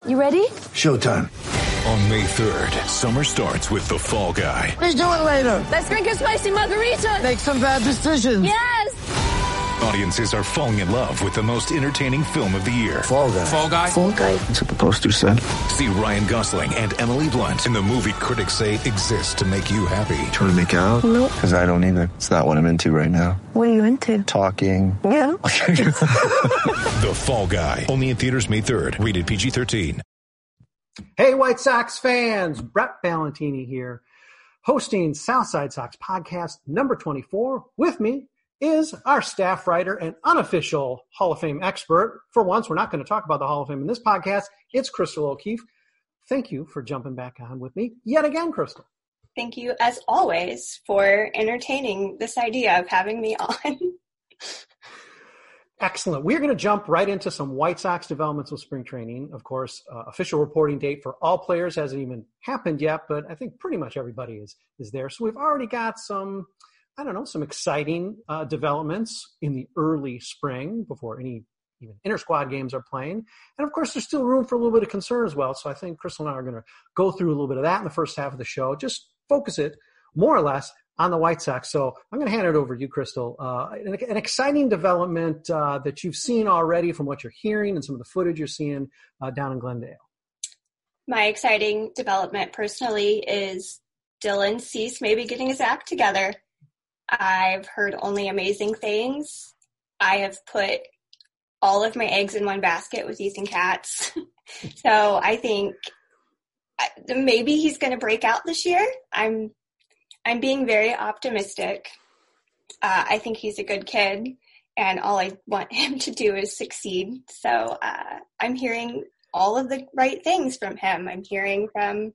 You ready? Showtime. On May 3rd, summer starts with The Fall Guy. Let's do it later. Let's drink a spicy margarita. Make some bad decisions. Yes. Audiences are falling in love with the most entertaining film of the year. Fall Guy. Fall Guy? Fall Guy. That's what the poster said. See Ryan Gosling and Emily Blunt in the movie critics say exists to make you happy. Trying to make it out? Nope. Because I don't either. It's not what I'm into right now. What are you into? Talking. Yeah. The Fall Guy. Only in theaters May 3rd. Rated PG-13. Hey, White Sox fans, Brett Valentini here, hosting Southside Sox podcast number 24. With me is our staff writer and unofficial Hall of Fame expert. For once, we're not going to talk about the Hall of Fame in this podcast. It's Crystal O'Keefe. Thank you for jumping back on with me yet again, Crystal. Thank you, as always, for entertaining this idea of having me on. Excellent. We're going to jump right into some White Sox developments with spring training. Of course, official reporting date for all players hasn't even happened yet, but I think pretty much everybody is there. So we've already got some exciting developments in the early spring before any even inter-squad games are playing. And, of course, there's still room for a little bit of concern as well. So I think Crystal and I are going to go through a little bit of that in the first half of the show, just focus it more or less on the White Sox. So I'm going to hand it over to you, Crystal. An exciting development that you've seen already from what you're hearing and some of the footage you're seeing down in Glendale. My exciting development personally is Dylan Cease maybe getting his act together. I've heard only amazing things. I have put all of my eggs in one basket with Ethan Katz. So I think maybe he's going to break out this year. I'm being very optimistic. I think he's a good kid, and all I want him to do is succeed. So I'm hearing all of the right things from him. I'm hearing from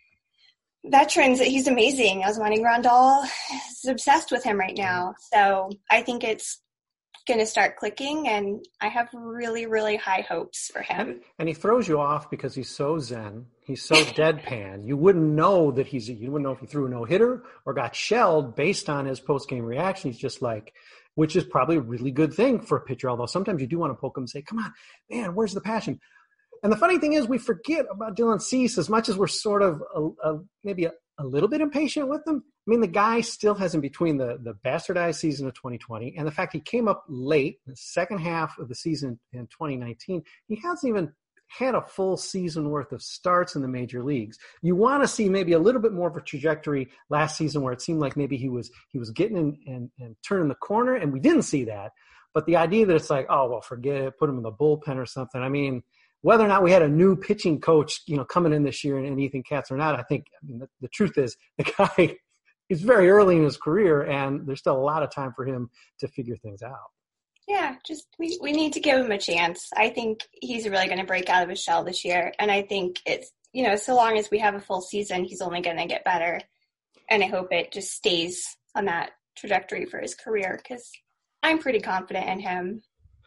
veterans that he's amazing. Osmani Grandal is obsessed with him right now. So I think it's going to start clicking, and I have really, really high hopes for him. And he throws you off because he's so zen. He's so deadpan. You wouldn't know that you wouldn't know if he threw a no-hitter or got shelled based on his post-game reaction. He's just like, which is probably a really good thing for a pitcher, although sometimes you do want to poke him and say, come on, man, where's the passion? And the funny thing is we forget about Dylan Cease as much as we're sort of maybe a little bit impatient with him. I mean, the guy still has in between the bastardized season of 2020 and the fact he came up late in the second half of the season in 2019. He hasn't even had a full season worth of starts in the major leagues. You want to see maybe a little bit more of a trajectory last season where it seemed like maybe he was getting in and turning the corner, and we didn't see that. But the idea that it's like, oh, well, forget it, put him in the bullpen or something. I mean, whether or not we had a new pitching coach, coming in this year and Ethan Katz or not, the truth is the guy is very early in his career, and there's still a lot of time for him to figure things out. Yeah, just we need to give him a chance. I think he's really going to break out of his shell this year, and I think it's, so long as we have a full season, he's only going to get better, and I hope it just stays on that trajectory for his career because I'm pretty confident in him.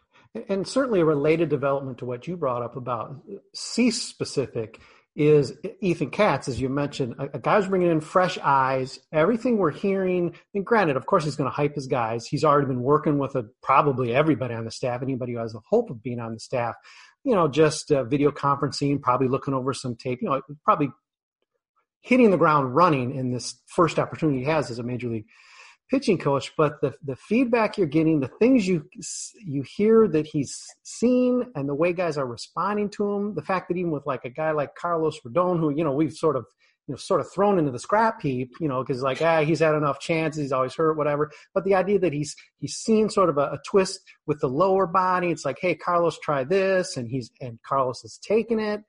And certainly a related development to what you brought up about Cease specific is Ethan Katz, as you mentioned, a guy's bringing in fresh eyes. Everything we're hearing, and granted, of course, he's going to hype his guys. He's already been working with probably everybody on the staff, anybody who has the hope of being on the staff, just video conferencing, probably looking over some tape, probably hitting the ground running in this first opportunity he has as a major league pitching coach. But the feedback you're getting, the things you hear that he's seen and the way guys are responding to him, the fact that even with like a guy like Carlos Rodon, who, we've sort of thrown into the scrap heap, because he's had enough chances, he's always hurt, whatever. But the idea that he's seen sort of a twist with the lower body, it's like, hey, Carlos, try this. And Carlos has taken it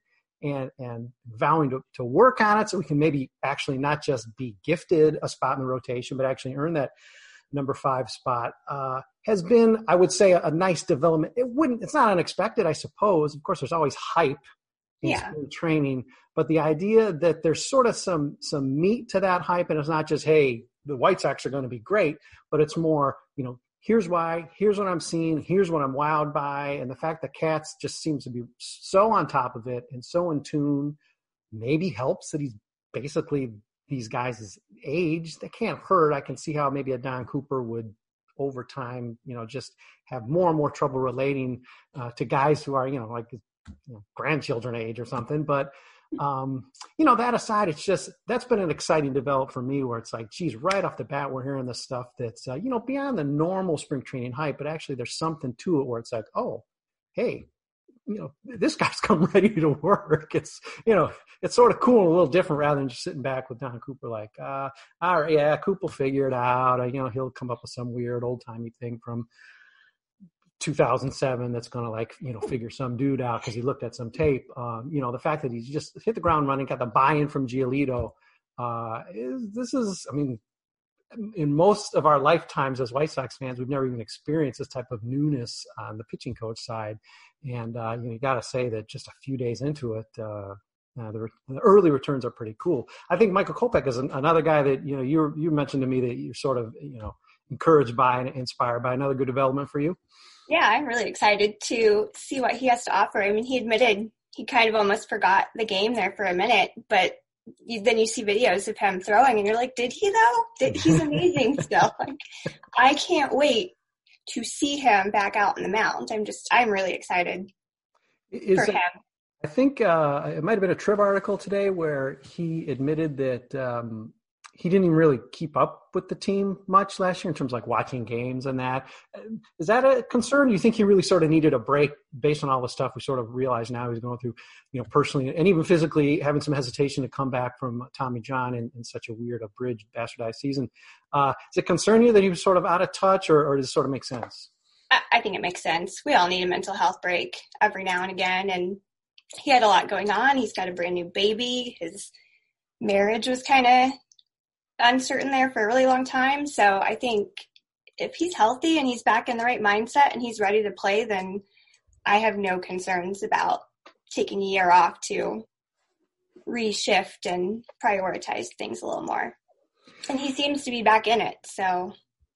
and vowing to work on it so we can maybe actually not just be gifted a spot in the rotation, but actually earn that number 5 spot, has been, I would say, a nice development. It's not unexpected, I suppose. Of course, there's always hype in spring training, but the idea that there's sort of some meat to that hype, and it's not just, hey, the White Sox are going to be great, but it's more, here's why, here's what I'm seeing, here's what I'm wowed by. And the fact that Katz just seems to be so on top of it and so in tune maybe helps that he's basically these guys' age. They can't hurt. I can see how maybe a Don Cooper would over time, just have more and more trouble relating to guys who are, like grandchildren age or something. But, that aside, it's just, that's been an exciting development for me where it's like, geez, right off the bat, we're hearing this stuff that's, beyond the normal spring training hype, but actually there's something to it where it's like, oh, hey, this guy's come ready to work. It's, it's sort of cool and a little different rather than just sitting back with Don Cooper like, all right, yeah, Coop will figure it out. He'll come up with some weird old-timey thing from 2007 that's going to figure some dude out because he looked at some tape. The fact that he's just hit the ground running, got the buy-in from Giolito, in most of our lifetimes as White Sox fans, we've never even experienced this type of newness on the pitching coach side. And, you got to say that just a few days into it, the early returns are pretty cool. I think Michael Kopech is another guy that, you mentioned to me that you're sort of, encouraged by and inspired by. Another good development for you. Yeah, I'm really excited to see what he has to offer. I mean, he admitted he kind of almost forgot the game there for a minute, but then you see videos of him throwing and you're like, did he though? He's amazing still. I can't wait to see him back out on the mound. I'm really excited for him. I think it might have been a Trib article today where he admitted that he didn't even really keep up with the team much last year in terms of watching games and that. Is that a concern? Do you think he really sort of needed a break based on all the stuff we sort of realize now he's going through, personally and even physically having some hesitation to come back from Tommy John in such a weird, abridged, bastardized season? Does it concern you that he was sort of out of touch or does it sort of make sense? I think it makes sense. We all need a mental health break every now and again. And he had a lot going on. He's got a brand new baby. His marriage was kind of uncertain there for a really long time. So I think if he's healthy and he's back in the right mindset and he's ready to play, then I have no concerns about taking a year off to reshift and prioritize things a little more. And he seems to be back in it. So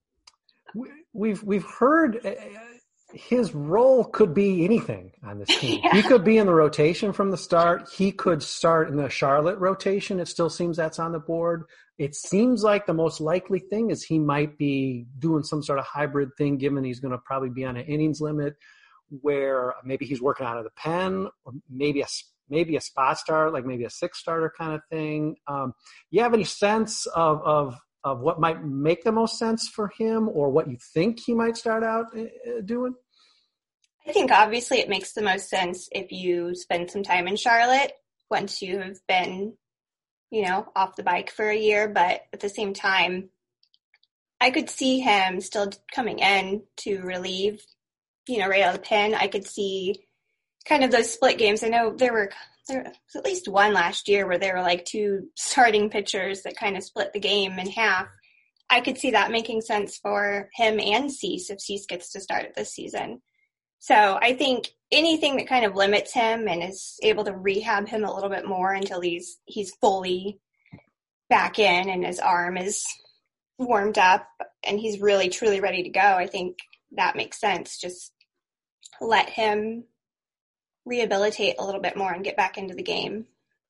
we've heard his role could be anything on this team. Yeah. He could be in the rotation from the start. He could start in the Charlotte rotation. It still seems that's on the board. It seems like the most likely thing is he might be doing some sort of hybrid thing, given he's going to probably be on an innings limit where maybe he's working out of the pen or maybe a spot start, like maybe a 6-starter kind of thing. You have any sense of what might make the most sense for him or what you think he might start out doing? I think obviously it makes the most sense if you spend some time in Charlotte once you have been, off the bike for a year. But at the same time, I could see him still coming in to relieve, right out of the pen. I could see kind of those split games. I know there was at least one last year where there were 2 starting pitchers that kind of split the game in half. I could see that making sense for him and Cease if Cease gets to start it this season. So I think anything that kind of limits him and is able to rehab him a little bit more until he's fully back in and his arm is warmed up and he's really truly ready to go, I think that makes sense. Just let him rehabilitate a little bit more and get back into the game.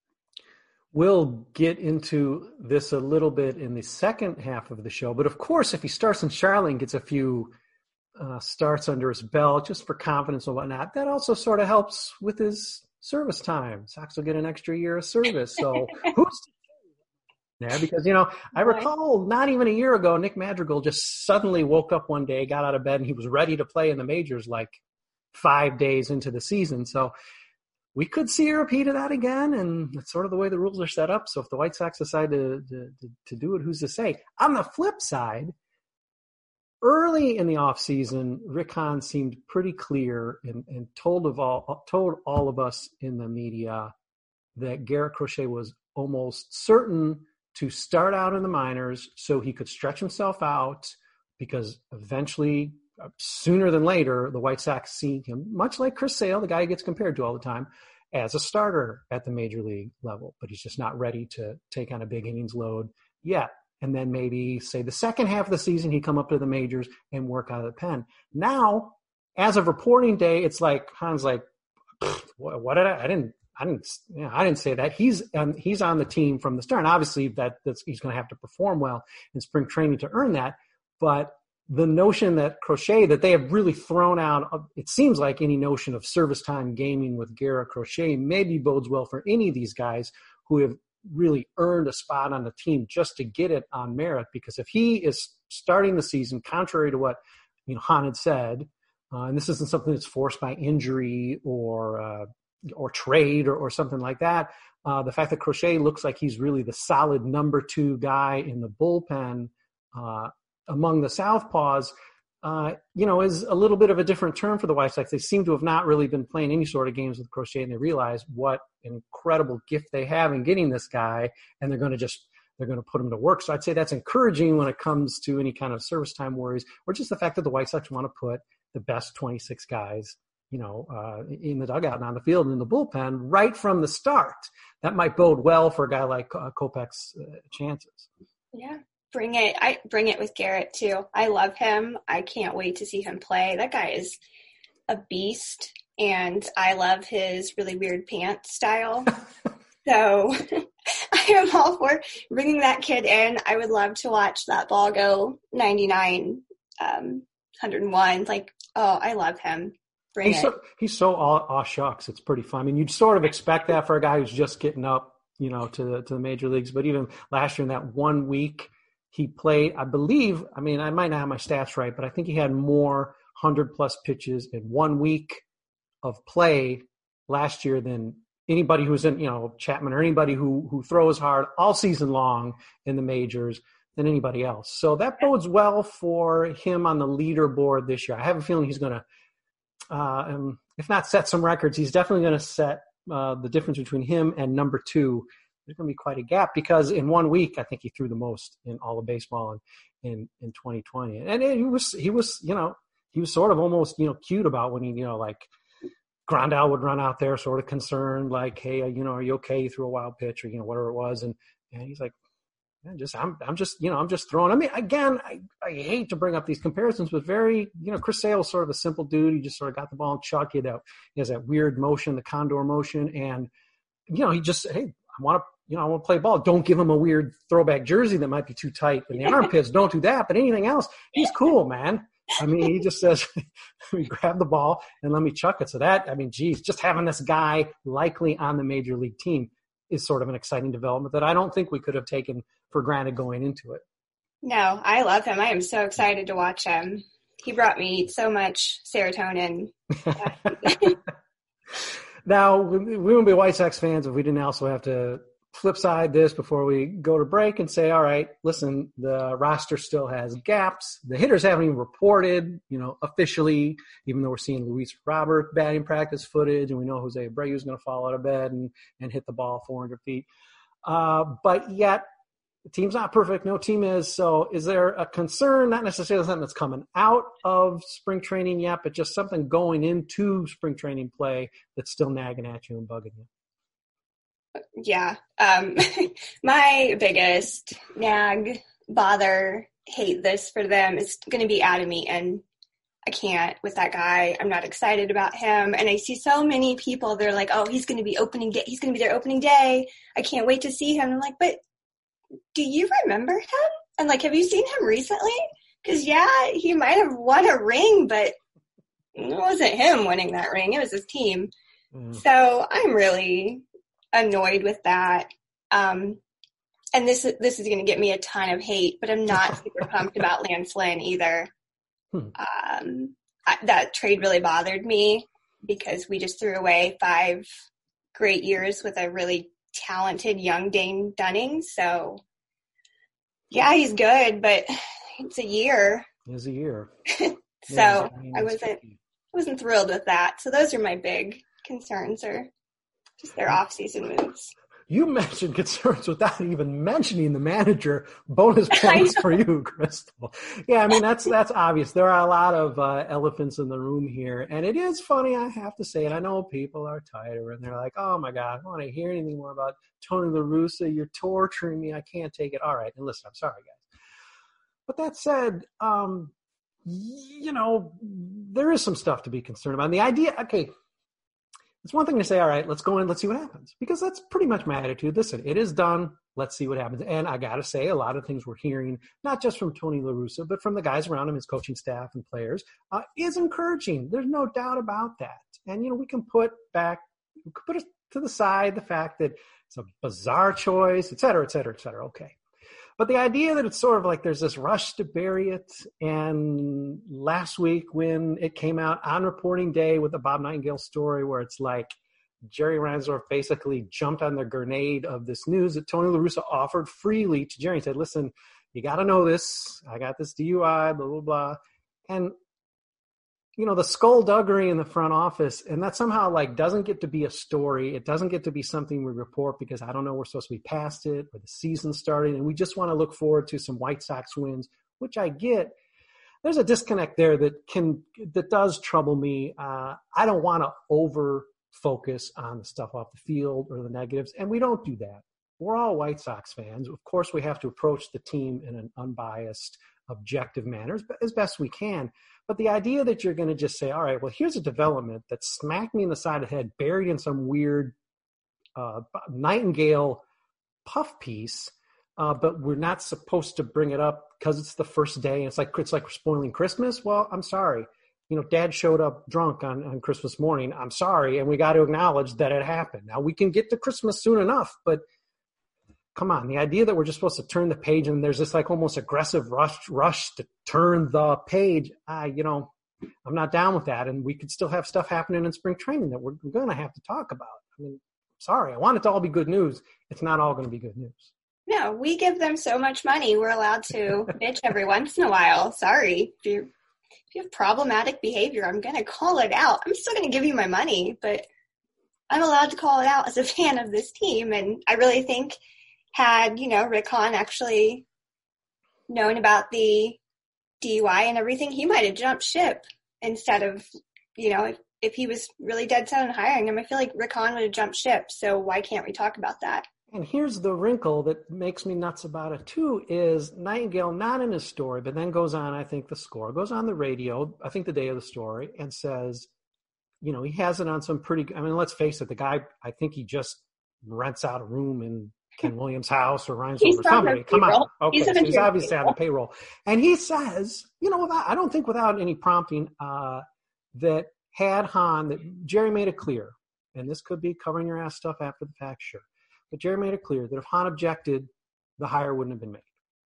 We'll get into this a little bit in the second half of the show, but of course, if he starts in Charlotte and gets a few starts under his belt just for confidence and whatnot, that also sort of helps with his service time. Sox will get an extra year of service. So who's there? Because, I recall not even a year ago, Nick Madrigal just suddenly woke up one day, got out of bed, and he was ready to play in the majors 5 days into the season. So we could see a repeat of that again, and that's sort of the way the rules are set up. So if the White Sox decide to do it, who's to say? On the flip side, early in the offseason, Rick Hahn seemed pretty clear and told all of us in the media that Garrett Crochet was almost certain to start out in the minors so he could stretch himself out because eventually, sooner than later, the White Sox see him, much like Chris Sale, the guy he gets compared to all the time, as a starter at the major league level. But he's just not ready to take on a big innings load yet. And then maybe, say, the second half of the season, he'd come up to the majors and work out of the pen. Now, as of reporting day, it's like Hahn's like, what did I didn't say that. He's on the team from the start. And obviously, he's going to have to perform well in spring training to earn that. But the notion that Crochet, that they have really thrown out, it seems like any notion of service time gaming with Garrett Crochet maybe bodes well for any of these guys who have really earned a spot on the team just to get it on merit. Because if he is starting the season, contrary to what Han had said, and this isn't something that's forced by injury or trade or something like that, the fact that Crochet looks like he's really the solid number 2 guy in the bullpen among the Southpaws, is a little bit of a different term for the White Sox. They seem to have not really been playing any sort of games with Crochet, and they realize what an incredible gift they have in getting this guy, and they're going to put him to work. So I'd say that's encouraging when it comes to any kind of service time worries, or just the fact that the White Sox want to put the best 26 guys, in the dugout and on the field and in the bullpen right from the start. That might bode well for a guy like Kopech's chances. Yeah. Bring it with Garrett too. I love him. I can't wait to see him play. That guy is a beast, and I love his really weird pants style. So I am all for bringing that kid in. I would love to watch that ball go 99, 101. I love him. He's so aw shucks. It's pretty fun. I mean, you'd sort of expect that for a guy who's just getting up, to the major leagues. But even last year in that 1 week, he played, I believe, I might not have my stats right, but I think he had more 100-plus pitches in 1 week of play last year than anybody who's in, Chapman or anybody who throws hard all season long in the majors than anybody else. So that bodes well for him on the leaderboard this year. I have a feeling he's going to, if not set some records, he's definitely going to set the difference between him and number 2. There's going to be quite a gap because in 1 week, I think he threw the most in all of baseball in 2020. And he was sort of almost, cute about when he, Grandal would run out there sort of concerned, like, hey, are you okay? You threw a wild pitch or, whatever it was. And he's like, I'm just throwing. I mean, again, I hate to bring up these comparisons, but Chris Sale's sort of a simple dude. He just sort of got the ball and chuck. He has that weird motion, the condor motion. And, he just, hey, I want to play ball. Don't give him a weird throwback jersey that might be too tight in the armpits. Don't do that. But anything else, he's cool, man. I mean, he just says, grab the ball and let me chuck it. So just having this guy likely on the major league team is sort of an exciting development that I don't think we could have taken for granted going into it. No, I love him. I am so excited to watch him. He brought me so much serotonin. Now, we wouldn't be White Sox fans if we didn't also have to flip side this before we go to break and say, all right, listen, the roster still has gaps. The hitters haven't even reported, officially, even though we're seeing Luis Robert batting practice footage, and we know Jose Abreu is going to fall out of bed and hit the ball 400 feet. But yet, the team's not perfect. No team is. So is there a concern, not necessarily something that's coming out of spring training yet, but just something going into spring training play that's still nagging at you and bugging you? Yeah. My biggest nag, bother, hate this for them is going to be Adam Eaton. I can't with that guy. I'm not excited about him. And I see so many people, they're like, oh, he's going to be opening day. He's going to be their opening day. I can't wait to see him. I'm like, but do you remember him? And have you seen him recently? Because, yeah, he might have won a ring, but it wasn't him winning that ring. It was his team. So I'm really annoyed with that. And this is going to get me a ton of hate, but I'm not super pumped about Lance Lynn either. That trade really bothered me because we just threw away 5 great years with a really talented young Dane Dunning. So, yeah, he's good, but it's a year. It is a year. So I wasn't thrilled with that. So those are my big concerns, or just their off-season moves. You mentioned concerns without even mentioning the manager. Bonus points for you, Crystal. Yeah, I mean, that's obvious. There are a lot of elephants in the room here. And it is funny, I have to say it. I know people are tired and they're like, oh, my God, I don't want to hear anything more about Tony La Russa. You're torturing me. I can't take it. All right. And listen, I'm sorry, guys. But that said, there is some stuff to be concerned about. And the idea, okay, It's one thing to say, all right, let's go in, let's see what happens. Because that's pretty much my attitude. Listen, it is done. Let's see what happens. And I got to say, a lot of things we're hearing, not just from Tony La Russa, but from the guys around him, his coaching staff and players, is encouraging. There's no doubt about that. And, we can put it to the side the fact that it's a bizarre choice, et cetera, et cetera, et cetera. Okay. But the idea that it's sort of like there's this rush to bury it, and last week when it came out on reporting day with the Bob Nightingale story where it's like Jerry Reinsdorf basically jumped on the grenade of this news that Tony La Russa offered freely to Jerry and said, listen, you got to know this. I got this DUI, blah, blah, blah. And, the skullduggery in the front office, and that somehow doesn't get to be a story. It doesn't get to be something we report because I don't know, we're supposed to be past it or the season's starting and we just want to look forward to some White Sox wins, which I get. There's a disconnect there that does trouble me. I don't want to over focus on the stuff off the field or the negatives, and we don't do that. We're all White Sox fans. Of course, we have to approach the team in an unbiased, objective manner as best we can. But the idea that you're going to just say, all right, well, here's a development that smacked me in the side of the head, buried in some weird Nightingale puff piece, but we're not supposed to bring it up because it's the first day. It's like we're spoiling Christmas. Well, I'm sorry. Dad showed up drunk on Christmas morning. I'm sorry. And we got to acknowledge that it happened. Now, we can get to Christmas soon enough, but come on. The idea that we're just supposed to turn the page and there's this almost aggressive rush to turn the page, I'm not down with that. And we could still have stuff happening in spring training that we're going to have to talk about. Sorry. I want it to all be good news. It's not all going to be good news. No, we give them so much money. We're allowed to bitch every once in a while. Sorry. If you have problematic behavior, I'm going to call it out. I'm still going to give you my money, but I'm allowed to call it out as a fan of this team. And I really think had, Rick Hahn actually known about the DUI and everything, he might have jumped ship instead of, if he was really dead set on hiring him, I feel like Rick Hahn would have jumped ship. So why can't we talk about that? And here's the wrinkle that makes me nuts about it too, is Nightingale, not in his story, but then goes on, I think the score, goes on the radio, I think the day of the story, and says, he has it on some pretty, let's face it, the guy, I think he just rents out a room in Ken Williams' house or Ryan's or somebody. Come on. Okay, so he's obviously on the payroll. And he says, I don't think without any prompting, that had Hahn, that Jerry made it clear, and this could be covering your ass stuff after the fact, sure. But Jerry made it clear that if Hahn objected, the hire wouldn't have been made.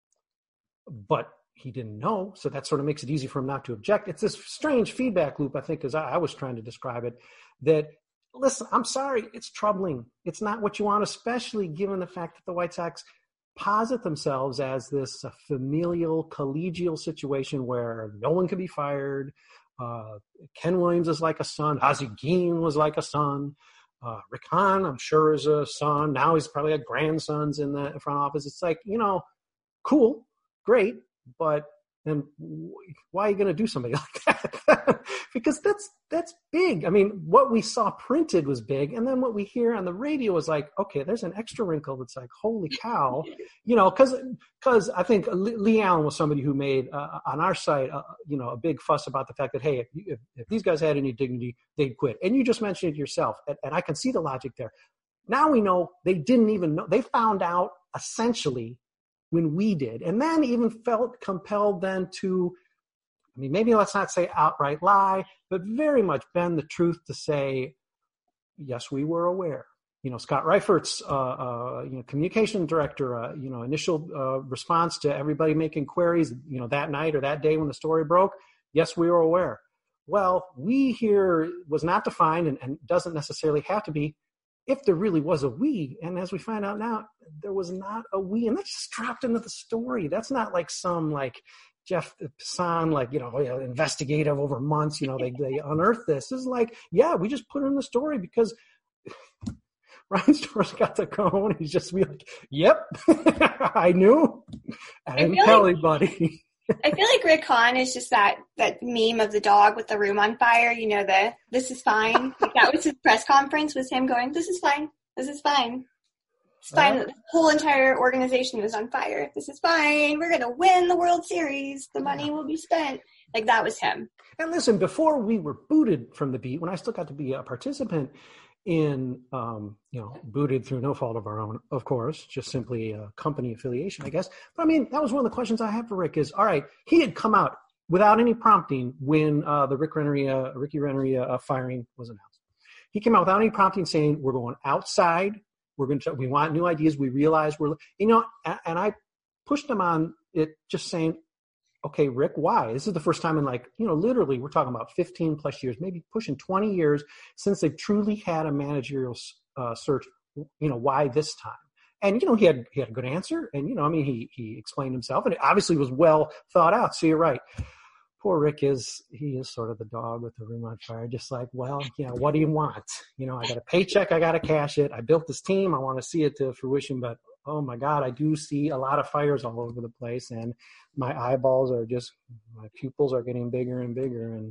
But he didn't know, so that sort of makes it easy for him not to object. It's this strange feedback loop, I think, as I was trying to describe it, that, listen, I'm sorry, it's troubling. It's not what you want, especially given the fact that the White Sox posit themselves as this familial, collegial situation where no one can be fired. Ken Williams is like a son. Ozzie Guillen was like a son. Rick Hahn, I'm sure, is a son. Now he's probably got grandsons in the front office. It's like, cool, great, but then why are you going to do something like that? Because that's big. What we saw printed was big, and then what we hear on the radio is like, okay, there's an extra wrinkle that's like, holy cow, because I think Lee Allen was somebody who made on our site, a big fuss about the fact that, hey, if these guys had any dignity, they'd quit. And you just mentioned it yourself, and I can see the logic there. Now we know they didn't even know. They found out essentially when we did, and then even felt compelled then to, maybe let's not say outright lie, but very much bend the truth to say, yes, we were aware. Scott Reifert's, communication director, initial response to everybody making queries, that night or that day when the story broke, yes, we were aware. Well, we here was not defined and doesn't necessarily have to be if there really was a we. And as we find out now, there was not a we. And that's just dropped into the story. That's not like some Jeff Passan, investigative over months, they unearthed this. This is like, yeah, we just put it in the story because Reinsdorf's got to go home and he's just be like, yep, I knew. I didn't tell anybody. I feel like Rick Hahn is just that meme of the dog with the room on fire, this is fine. That was his press conference, was him going, this is fine. This is fine. It's fine. The whole entire organization is on fire. This is fine. We're going to win the World Series. The money will be spent. That was him. And listen, before we were booted from the beat, when I still got to be a participant, in, booted through no fault of our own, of course, just simply a company affiliation, I guess. But I mean, that was one of the questions I have for Rick is, all right, he had come out without any prompting when the Ricky Renneria firing was announced. He came out without any prompting saying, we're going outside. We want new ideas. We realize and I pushed him on it just saying, okay, Rick, why? This is the first time in literally we're talking about 15 plus years, maybe pushing 20 years since they've truly had a managerial search. Why this time? And, he had a good answer. And, he explained himself and it obviously was well thought out. So you're right. Poor Rick is sort of the dog with the room on fire. Just like, well, what do you want? I got a paycheck. I got to cash it. I built this team. I want to see it to fruition, but oh my God, I do see a lot of fires all over the place and my my pupils are getting bigger and bigger. And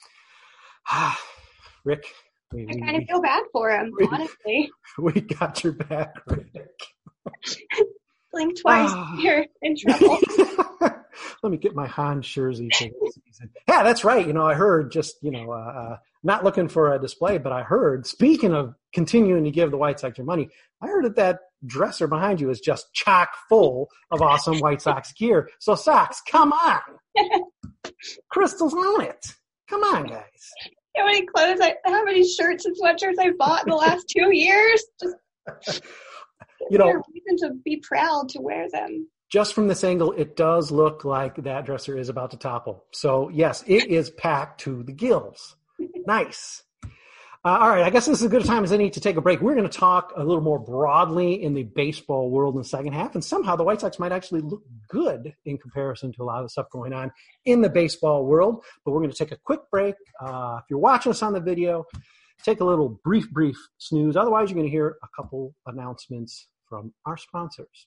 Rick, I kind of feel bad for him, honestly. We got your back, Rick. Blink twice, you're in trouble. Let me get my Hans Scherzy for this season. Yeah, that's right. I heard not looking for a display, but I heard, speaking of continuing to give the White Sox your money, I heard that dresser behind you is just chock full of awesome White Sox gear. So Sox, come on. Crystal's on it. Come on, guys. How many clothes, how many shirts and sweatshirts I bought in the last 2 years? Just a reason to be proud to wear them. Just from this angle, it does look like that dresser is about to topple. So yes, it is packed to the gills. Nice. All right, I guess this is as good a time as any to take a break. We're going to talk a little more broadly in the baseball world in the second half, and somehow the White Sox might actually look good in comparison to a lot of the stuff going on in the baseball world. But we're going to take a quick break. If you're watching us on the video, take a little brief snooze. Otherwise, you're going to hear a couple announcements from our sponsors.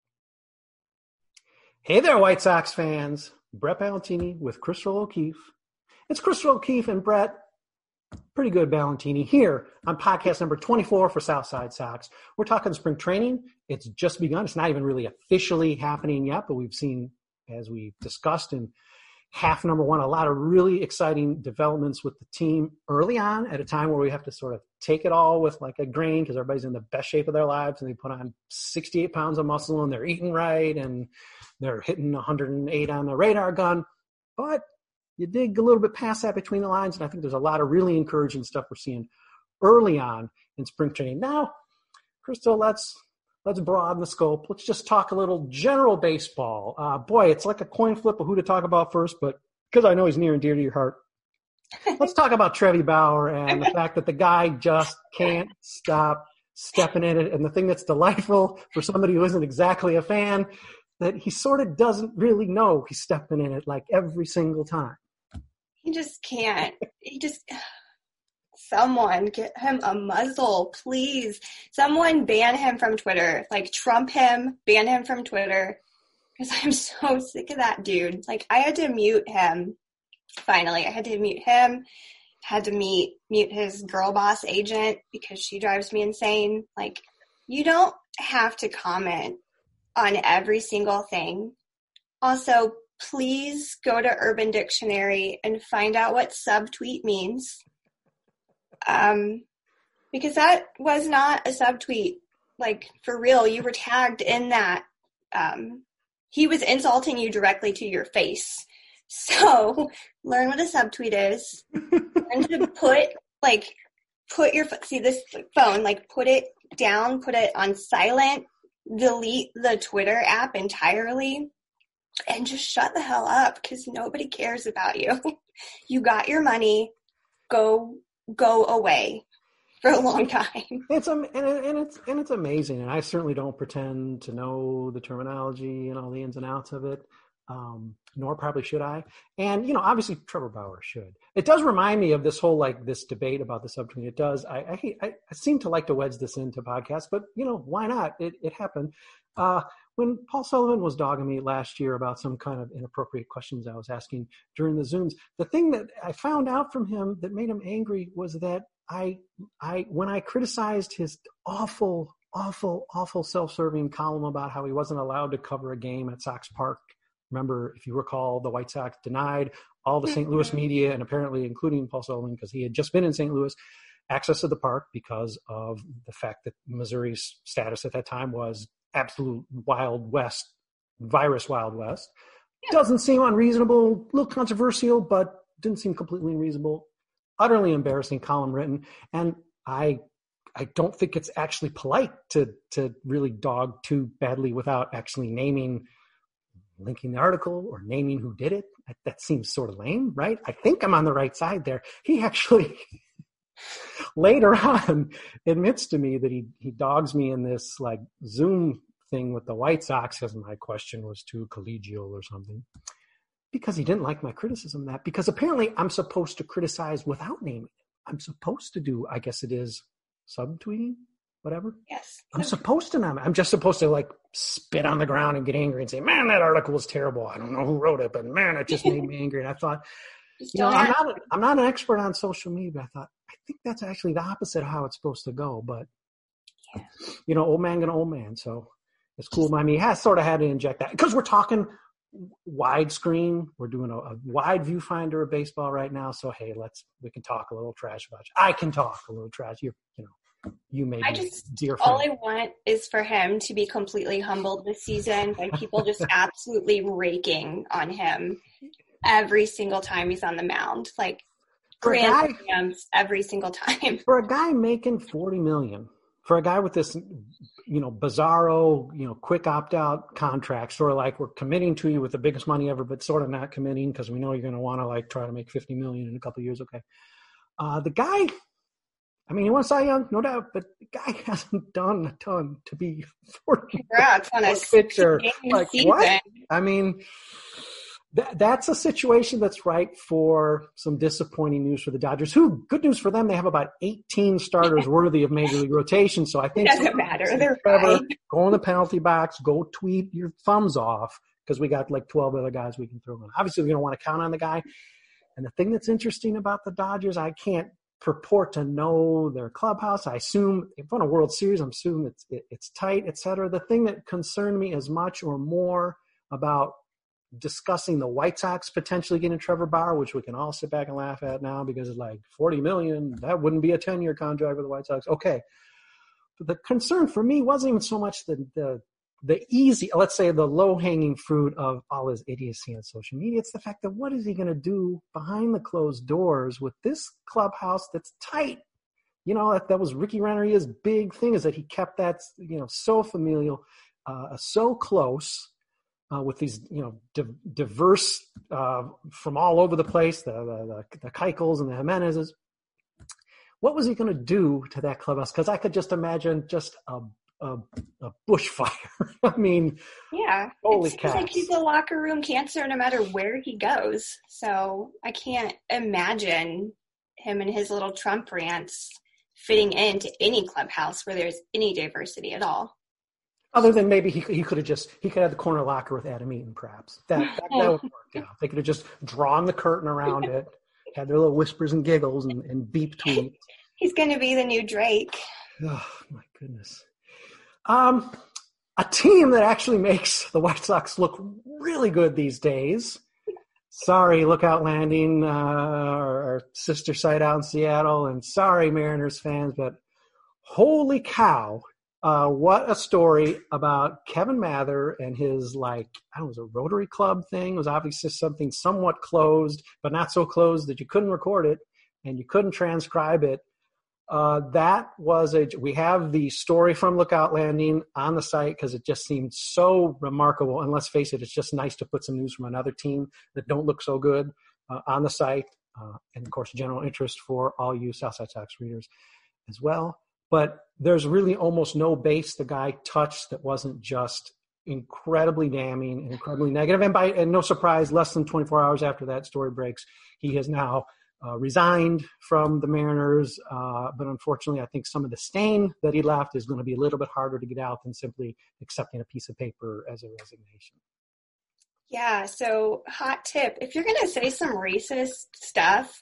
Hey there, White Sox fans. Brett Ballantini with Crystal O'Keefe. It's Crystal O'Keefe and Brett, pretty good Ballantini, here on podcast number 24 for Southside Sox. We're talking spring training. It's just begun. It's not even really officially happening yet, but we've seen, as we've discussed in half number one, a lot of really exciting developments with the team early on at a time where we have to sort of take it all with like a grain because everybody's in the best shape of their lives and they put on 68 pounds of muscle and they're eating right and they're hitting 108 on the radar gun. But you dig a little bit past that between the lines, and I think there's a lot of really encouraging stuff we're seeing early on in spring training. Now, Crystal, let's broaden the scope. Let's just talk a little general baseball. Boy, it's like a coin flip of who to talk about first, but because I know he's near and dear to your heart, let's talk about Trevi Bauer and the fact that the guy just can't stop stepping in it. And the thing that's delightful for somebody who isn't exactly a fan, that he sort of doesn't really know he's stepping in it like every single time. He just can't. Someone get him a muzzle, please. Someone ban him from Twitter. Like, Trump him, ban him from Twitter. Because I'm so sick of that dude. Like, I had to mute him. Finally, I had to mute him. Had to mute his girl boss agent because she drives me insane. Like, you don't have to comment on every single thing. Also, please go to Urban Dictionary and find out what subtweet means. Because that was not a subtweet. Like, for real, you were tagged in that. He was insulting you directly to your face. So, learn what a subtweet is. And to put your, see this phone, like, put it down, put it on silent, delete the Twitter app entirely, and just shut the hell up because nobody cares about you. You got your money. Go away for a long time. It's amazing, and I certainly don't pretend to know the terminology and all the ins and outs of it, nor probably should I. And obviously Trevor Bauer should. It does remind me of this whole this debate about the subtweet. It does. I seem to like to wedge this into podcasts, but why not? It happened. When Paul Sullivan was dogging me last year about some kind of inappropriate questions I was asking during the Zooms, the thing that I found out from him that made him angry was that when I criticized his awful self-serving column about how he wasn't allowed to cover a game at Sox Park. Remember, if you recall, the White Sox denied all the St. Louis media, and apparently including Paul Sullivan, because he had just been in St. Louis, access to the park because of the fact that Missouri's status at that time was absolute Wild West, virus Wild West. Doesn't seem unreasonable, a little controversial, but didn't seem completely unreasonable. Utterly embarrassing column written. And I don't think it's actually polite to really dog too badly without actually linking the article or naming who did it. That seems sort of lame, right? I think I'm on the right side there. He actually later on admits to me that he dogs me in this like Zoom thing with the White Sox because my question was too collegial or something. Because he didn't like my criticism of that. Because apparently I'm supposed to criticize without naming it. I'm supposed to do, I guess it is, subtweeting, whatever. Yes. I'm supposed to not. I'm just supposed to like spit on the ground and get angry and say, man, that article was terrible. I don't know who wrote it, but man, it just made me angry. And I thought, I'm not an expert on social media, but I thought, I think that's actually the opposite of how it's supposed to go. But, old man gonna old man. So it's cool by me. Sort of had to inject that because we're talking widescreen. We're doing a wide viewfinder of baseball right now. So, hey, we can talk a little trash about you. I can talk a little trash. You may be dear friend. All I want is for him to be completely humbled this season by people just absolutely raking on him every single time he's on the mound. Like grand slams every single time. For a guy making $40 million, for a guy with this, bizarro, quick opt-out contract, sort of like we're committing to you with the biggest money ever, but sort of not committing because we know you're going to want to like try to make $50 million in a couple of years. Okay. The guy, he won Cy Young, no doubt, but the guy hasn't done a ton to be 40 on a pitcher. Like season. what? That's a situation that's ripe for some disappointing news for the Dodgers. Good news for them, they have about 18 starters worthy of major league rotation. So I think it doesn't matter. They're Trevor, fine. Go in the penalty box, go tweet your thumbs off because we got like 12 other guys we can throw in. Obviously, we're going to want to count on the guy. And the thing that's interesting about the Dodgers, I can't purport to know their clubhouse. I assume if won a World Series, I'm assuming it's tight, et cetera. The thing that concerned me as much or more about discussing the White Sox potentially getting Trevor Bauer, which we can all sit back and laugh at now because it's like $40 million. That wouldn't be a 10-year contract with the White Sox. Okay. But the concern for me wasn't even so much the easy, let's say the low-hanging fruit of all his idiocy on social media. It's the fact that what is he going to do behind the closed doors with this clubhouse that's tight? That was Ricky Renteria's big thing, is that he kept that, so familial, so close. With these, diverse from all over the place, the Keuchels and the Jimenezes. What was he going to do to that clubhouse? Because I could just imagine just a bushfire. Holy cow! Like he's a locker room cancer no matter where he goes. So I can't imagine him and his little Trump rants fitting into any clubhouse where there's any diversity at all. Other than maybe he could have the corner locker with Adam Eaton, perhaps. That would work out. They could have just drawn the curtain around it, had their little whispers and giggles and beep tweets. He's going to be the new Drake. Oh, my goodness. A team that actually makes the White Sox look really good these days. Sorry, Lookout Landing, our sister site out in Seattle, and sorry, Mariners fans, but holy cow. What a story about Kevin Mather and his, a Rotary Club thing. It was obviously something somewhat closed, but not so closed that you couldn't record it and you couldn't transcribe it. We have the story from Lookout Landing on the site because it just seemed so remarkable. And let's face it, it's just nice to put some news from another team that don't look so good on the site. And, of course, general interest for all you Southside Sox readers as well. But there's really almost no base the guy touched that wasn't just incredibly damning and incredibly negative. And no surprise, less than 24 hours after that story breaks, he has now resigned from the Mariners. But unfortunately, I think some of the stain that he left is going to be a little bit harder to get out than simply accepting a piece of paper as a resignation. Yeah, so hot tip. If you're going to say some racist stuff,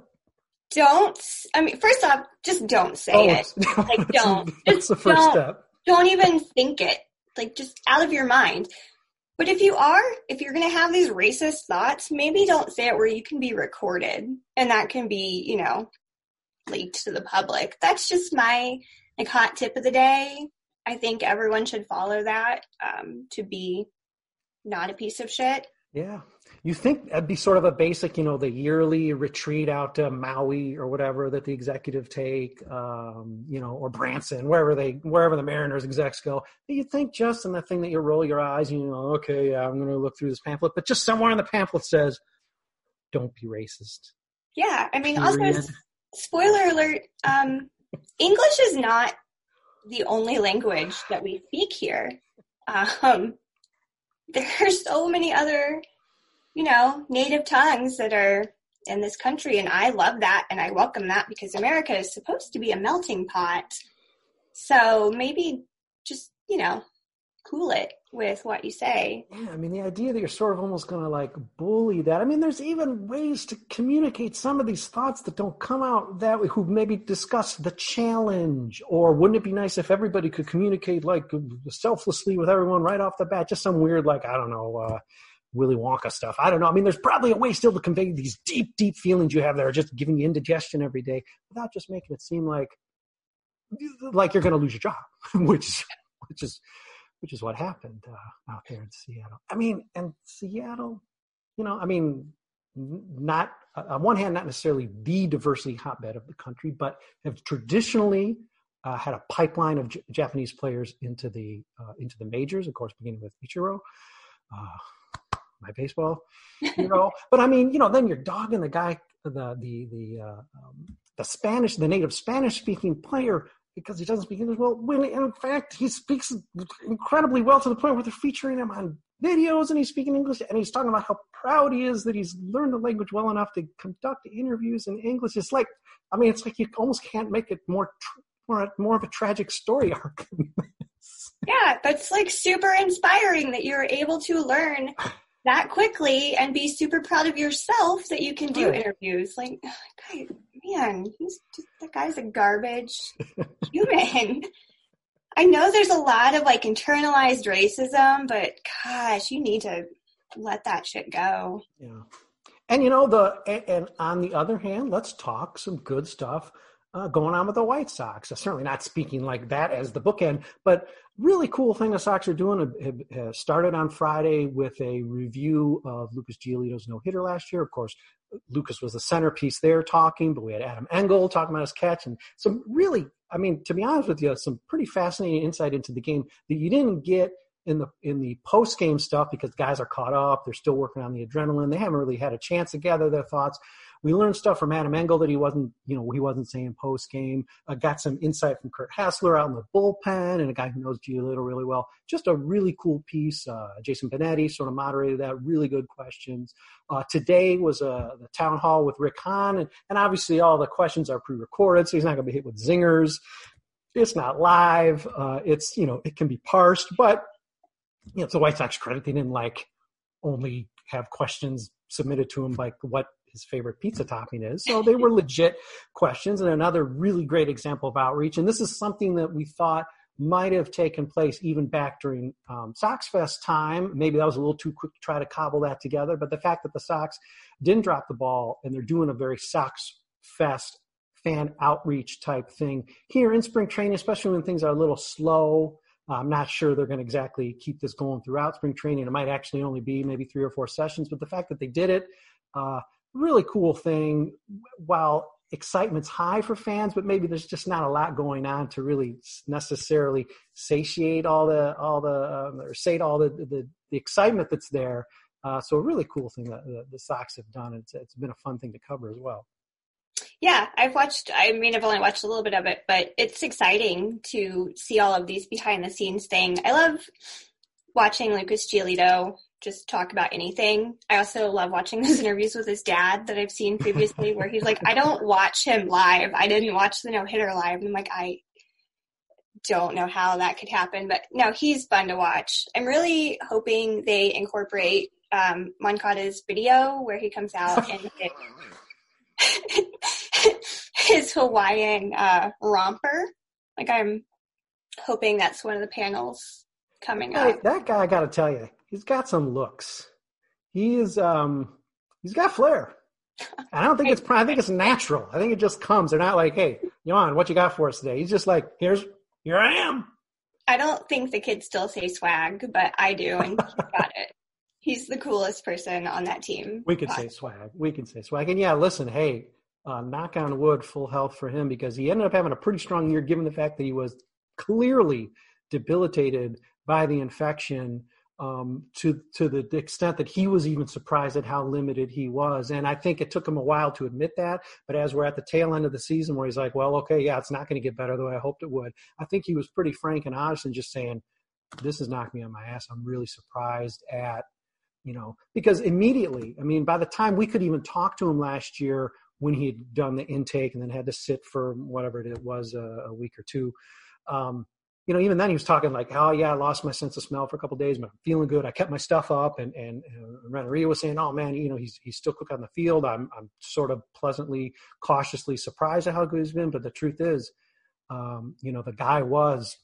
first off, just don't say it. Like, don't. That's the first step. Don't even think it. Like, just out of your mind. But if you're going to have these racist thoughts, maybe don't say it where you can be recorded. And that can be, leaked to the public. That's just my hot tip of the day. I think everyone should follow that to be not a piece of shit. Yeah. You think that'd be sort of a basic, the yearly retreat out to Maui or whatever that the executive take, or Branson, wherever the Mariners execs go. You think just in the thing that you roll your eyes, okay, yeah, I'm going to look through this pamphlet, but just somewhere in the pamphlet says, don't be racist. Yeah. I mean, Period. Also, spoiler alert, English is not the only language that we speak here. There are so many other, native tongues that are in this country, and I love that, and I welcome that because America is supposed to be a melting pot. So maybe just, cool it with what you say. Yeah, I mean, the idea that you're sort of almost going to bully that. I mean, there's even ways to communicate some of these thoughts that don't come out that way, who maybe discuss the challenge, or wouldn't it be nice if everybody could communicate selflessly with everyone right off the bat? Just some weird, Willy Wonka stuff. I don't know. I mean, there's probably a way still to convey these deep, deep feelings you have that are just giving you indigestion every day without just making it seem like you're going to lose your job, which is what happened out there in Seattle. I mean, and Seattle, not on one hand, not necessarily the diversity hotbed of the country, but have traditionally had a pipeline of Japanese players into the majors. Of course, beginning with Ichiro, my baseball hero. But I mean, then you're dogging the guy, the Spanish, the native Spanish speaking player, because he doesn't speak English well, when in fact he speaks incredibly well to the point where they're featuring him on videos and he's speaking English and he's talking about how proud he is that he's learned the language well enough to conduct interviews in English. It's like you almost can't make it more of a tragic story arc. Yeah, that's super inspiring that you're able to learn that quickly and be super proud of yourself that you can do interviews. That guy's a garbage human. I know there's a lot of internalized racism, but gosh, you need to let that shit go. Yeah. And and on the other hand, let's talk some good stuff going on with the White Sox. Certainly not speaking like that as the bookend, but really cool thing the Sox are doing. Started on Friday with a review of Lucas Giolito's no-hitter last year. Of course, Lucas was the centerpiece there talking, but we had Adam Engel talking about his catch and some really, to be honest with you, some pretty fascinating insight into the game that you didn't get in the post-game stuff because guys are caught up. They're still working on the adrenaline. They haven't really had a chance to gather their thoughts. We learned stuff from Adam Engel that he wasn't saying post-game. Got some insight from Kurt Hassler out in the bullpen and a guy who knows Giolito really well. Just a really cool piece. Jason Benetti sort of moderated that. Really good questions. Today was the town hall with Rick Hahn, and obviously all the questions are pre-recorded, so he's not going to be hit with zingers. It's not live. It can be parsed, but it's the White Sox credit. They didn't only have questions submitted to him what his favorite pizza topping is. So they were legit questions, and another really great example of outreach. And this is something that we thought might have taken place even back during Sox Fest time. Maybe that was a little too quick to try to cobble that together. But the fact that the Sox didn't drop the ball and they're doing a very Sox Fest fan outreach type thing here in spring training, especially when things are a little slow. I'm not sure they're going to exactly keep this going throughout spring training. It might actually only be maybe 3 or 4 sessions, but the fact that they did it, really cool thing. While excitement's high for fans, but maybe there's just not a lot going on to really necessarily satiate all the excitement that's there. So a really cool thing that the Sox have done. It's been a fun thing to cover as well. Yeah, I've only watched a little bit of it, but it's exciting to see all of these behind the scenes things. I love watching Lucas Giolito just talk about anything. I also love watching those interviews with his dad that I've seen previously where he's like, I don't watch him live. I didn't watch the no-hitter live. And I'm like, I don't know how that could happen, but no, he's fun to watch. I'm really hoping they incorporate Moncada's video where he comes out and his Hawaiian romper. I'm hoping that's one of the panels coming up. That guy, I got to tell you, he's got some looks. He's got flair. I don't think I think it's natural. I think it just comes. They're not like, hey, Johan, what you got for us today? He's just like, here I am. I don't think the kids still say swag, but I do, and he's got it. He's the coolest person on that team. We could say swag. And yeah, listen, hey, knock on wood, full health for him, because he ended up having a pretty strong year given the fact that he was clearly debilitated by the infection, to the extent that he was even surprised at how limited he was. And I think it took him a while to admit that. But as we're at the tail end of the season where he's like, well, okay, yeah, it's not going to get better the way I hoped it would. I think he was pretty frank and honest and just saying, this has knocked me on my ass. I'm really surprised at, because immediately, I mean, by the time we could even talk to him last year when he had done the intake and then had to sit for whatever it was, a week or two, even then he was talking like, oh yeah, I lost my sense of smell for a couple of days, but I'm feeling good. I kept my stuff up, and Renneria was saying, oh man, he's still quick on the field. I'm sort of pleasantly, cautiously surprised at how good he's been. But the truth is, the guy was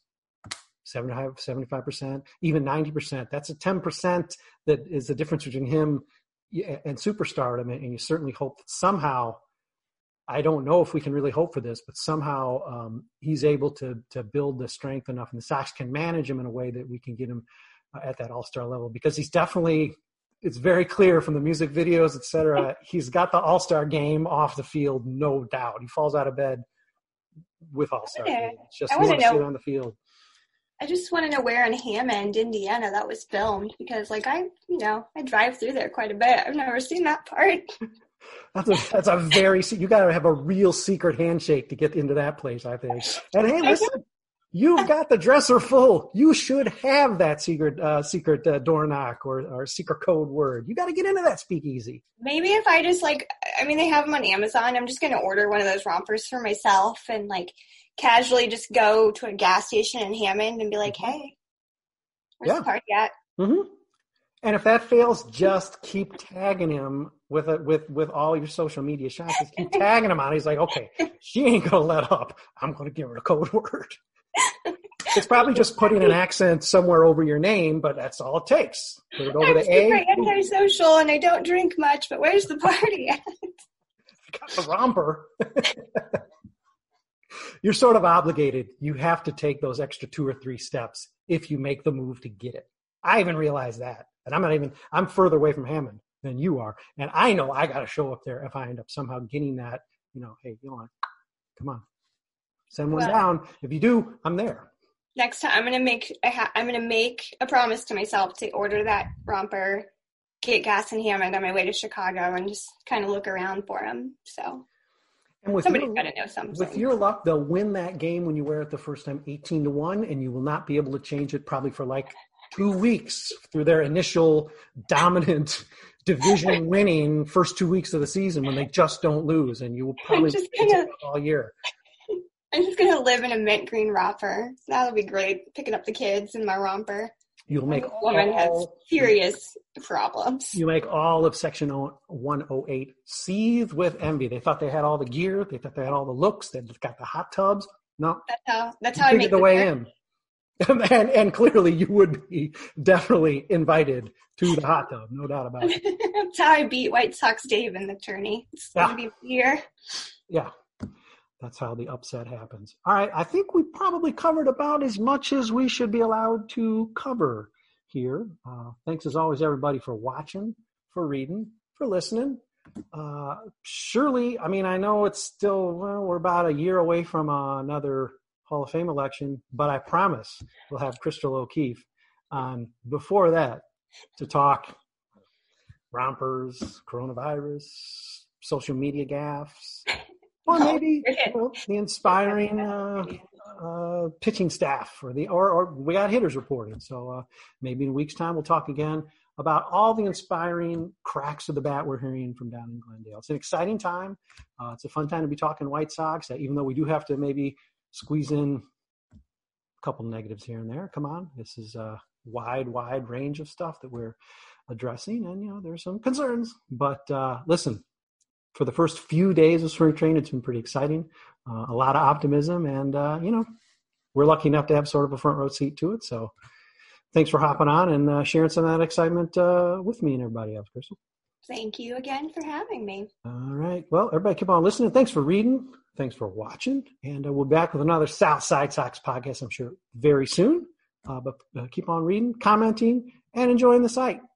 75%, even 90%. That's a 10% that is the difference between him and superstardom. And you certainly hope that somehow, I don't know if we can really hope for this, but somehow he's able to build the strength enough, and the Sox can manage him in a way that we can get him at that all-star level, because he's definitely, it's very clear from the music videos, et cetera, he's got the all-star game off the field, no doubt. He falls out of bed with all-star game. It's just more to sit on the field. I just want to know where in Hammond, Indiana, that was filmed, because I drive through there quite a bit. I've never seen that part. That's a very, you got to have a real secret handshake to get into that place, I think. And hey, listen, you've got the dresser full. You should have that secret door knock or secret code word. You got to get into that speakeasy. Maybe if I just they have them on Amazon. I'm just going to order one of those rompers for myself and casually just go to a gas station in Hammond and be like, hey, where's the party at? Mm-hmm. And if that fails, just keep tagging him with all your social media shots. Just keep tagging him on. He's like, okay, she ain't gonna let up. I'm gonna give her a code word. It's probably just putting an accent somewhere over your name, but that's all it takes. Put it over I'm the A. super antisocial and I don't drink much, but where's the party at? I got the romper. You're sort of obligated. You have to take those extra 2 or 3 steps if you make the move to get it. I even realized that. And I'm further away from Hammond than you are. And I know I got to show up there if I end up somehow getting that, hey, come on, send one down. If you do, I'm there. Next time I'm going to make a promise to myself to order that romper, get gas in Hammond on my way to Chicago, and just kind of look around for him. So somebody's got to know something. With your luck, they'll win that game when you wear it the first time 18-1, and you will not be able to change it probably for 2 weeks through their initial dominant division winning first 2 weeks of the season when they just don't lose, and you will probably all year. I'm just going to live in a mint green romper. That'll be great, picking up the kids in my romper. You'll make woman has serious problems. You make all of Section 108 seethe with envy. They thought they had all the gear. They thought they had all the looks. They've got the hot tubs. No. That's how I make the way in. And clearly you would be definitely invited to the hot tub, no doubt about it. That's how I beat White Sox Dave in the tourney. It's going to be here. Yeah, that's how the upset happens. All right, I think we probably covered about as much as we should be allowed to cover here. Thanks as always, everybody, for watching, for reading, for listening. Surely, I know it's still, we're about a year away from another Hall of Fame election, but I promise we'll have Crystal O'Keefe on before that to talk rompers, coronavirus, social media gaffes, or maybe the inspiring pitching staff or we got hitters reported. So maybe in a week's time we'll talk again about all the inspiring cracks of the bat we're hearing from down in Glendale. It's an exciting time. It's a fun time to be talking White Sox, even though we do have to maybe squeeze in a couple negatives here and there. Come on. This is a wide range of stuff that we're addressing. And, there's some concerns. But listen, for the first few days of spring training, it's been pretty exciting. A lot of optimism. And, we're lucky enough to have sort of a front row seat to it. So thanks for hopping on and sharing some of that excitement with me and everybody else, Crystal. Thank you again for having me. All right. Well, everybody keep on listening. Thanks for reading. Thanks for watching. And we'll be back with another Southside Sox podcast, I'm sure, very soon. But keep on reading, commenting, and enjoying the site.